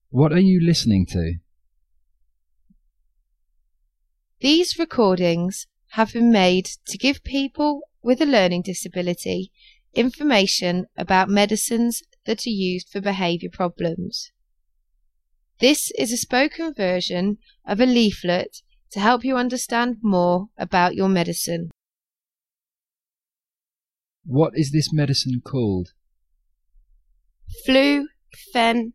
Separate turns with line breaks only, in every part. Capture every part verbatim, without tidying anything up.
What are you listening to?
These recordings have been made to give people with a learning disability information about medicines that are used for behaviour problems. This is a spoken version of a leaflet to help you understand more about your medicine.
What is this medicine called?
Flufenazine.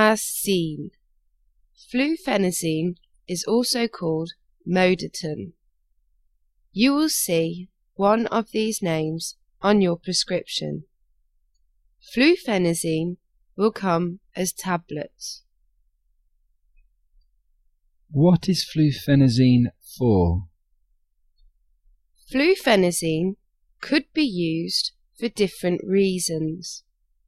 Flufenazine is also called Modatin. You will see one of these names on your prescription. Flufenazine will come as tablets.
What is flufenazine for?
Flufenazine could be used for different reasons.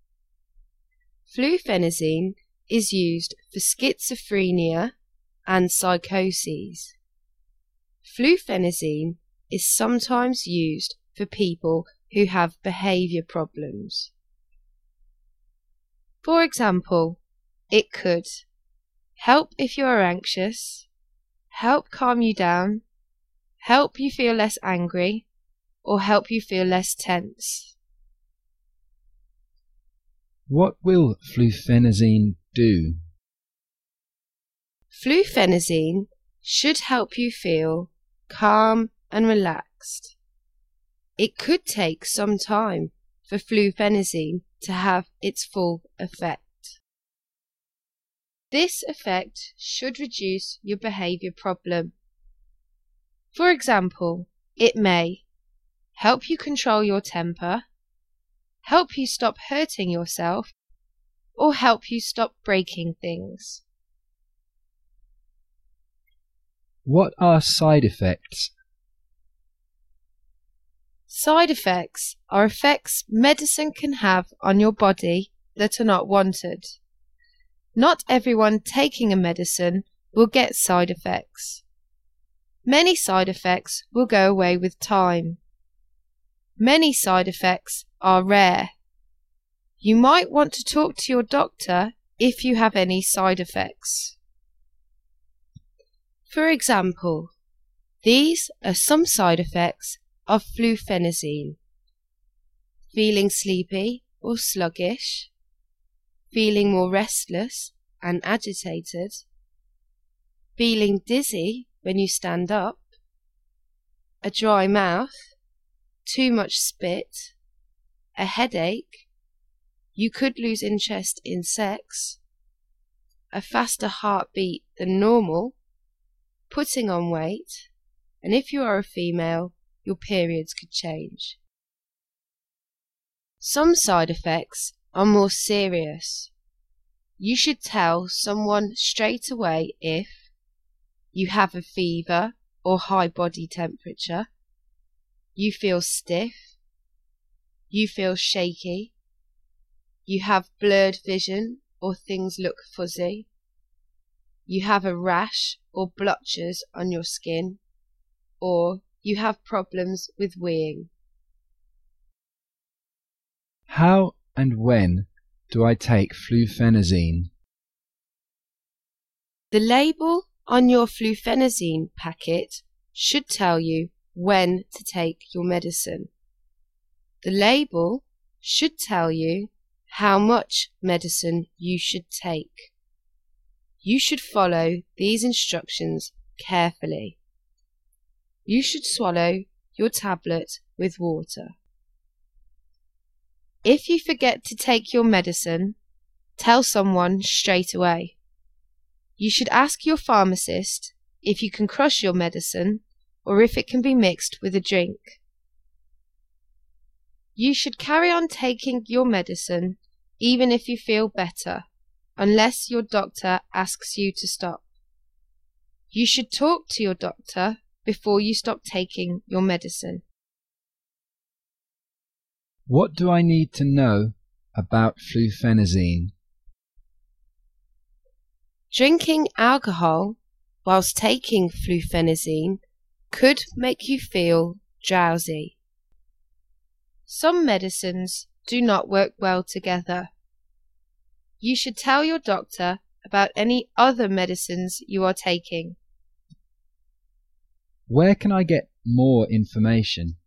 Flufenazine is used for schizophrenia and psychoses. Flufenazine is sometimes used for people who have behaviour problems. For example, it could help if you are anxious, help calm you down, help you feel less angry, or help you feel less tense.
What will flufenazine do?
Flufenazine should help you feel calm and relaxed. It could take some time for flufenazine to have its full effect. This effect should reduce your behaviour problem. For example, it may help you control your temper, help you stop hurting yourself, or help you stop breaking things.
What are side effects?
Side effects are effects medicine can have on your body that are not wanted. Not everyone taking a medicine will get side effects. Many side effects will go away with time. Many side effects are rare. You might want to talk to your doctor if you have any side effects. For example, these are some side effects of flufenazine: feeling sleepy or sluggish, feeling more restless and agitated, feeling dizzy when you stand up, a dry mouth, too much spit, a headache, you could lose interest in sex, a faster heartbeat than normal, putting on weight, and if you are a female, your periods could change. Some side effects are more serious. You should tell someone straight away if you have a fever or high body temperature, you feel stiff, you feel shaky, you have blurred vision or things look fuzzy, you have a rash or blotches on your skin, or you have problems with weeing.
How and when do I take flufenazine?
The label on your flufenazine packet should tell you when to take your medicine. The label should tell you how much medicine you should take. You should follow these instructions carefully. You should swallow your tablet with water. If you forget to take your medicine, tell someone straight away. You should ask your pharmacist if you can crush your medicine or if it can be mixed with a drink. You should carry on taking your medicine even if you feel better, unless your doctor asks you to stop. You should talk to your doctor before you stop taking your medicine.
What do I need to know about flufenazine?
Drinking alcohol whilst taking flufenazine could make you feel drowsy. Some medicines do not work well together. You should tell your doctor about any other medicines you are taking.
Where can I get more information?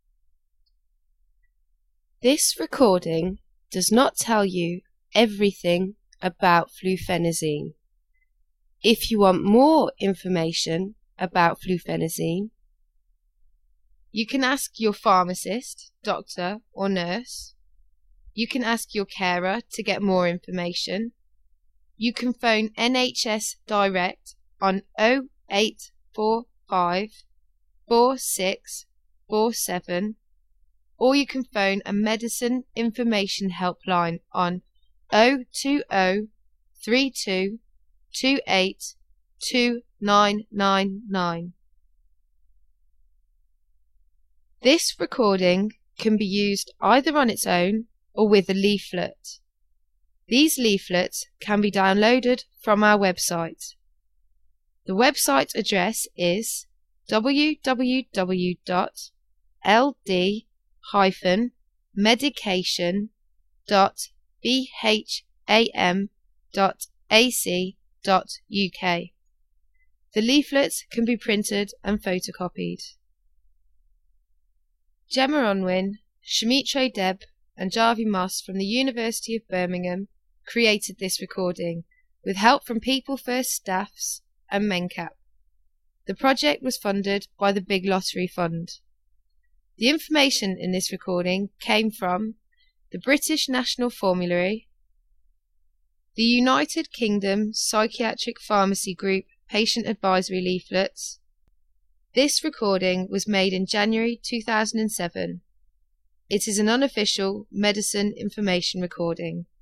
This recording does not tell you everything about flufenazine. If you want more information about flufenazine, you can ask your pharmacist, doctor or nurse. You can ask your carer to get more information. You can phone N H S Direct on oh eight four five, four six four seven, or you can phone a medicine information helpline on oh two oh, three two, two eight, two nine nine nine. This recording can be used either on its own or with a leaflet. These leaflets can be downloaded from our website. The website address is w w w dot l d dash medication dot b h a m dot a c dot u k. The leaflets can be printed and photocopied. Gemma Unwin, Shamitre Deb and Jarvie Moss from the University of Birmingham created this recording with help from People First staffs and MenCap. The project was funded by the Big Lottery Fund. The information in this recording came from the British National Formulary, the United Kingdom Psychiatric Pharmacy Group Patient Advisory Leaflets. This recording was made in January two thousand seven. It is an unofficial medicine information recording.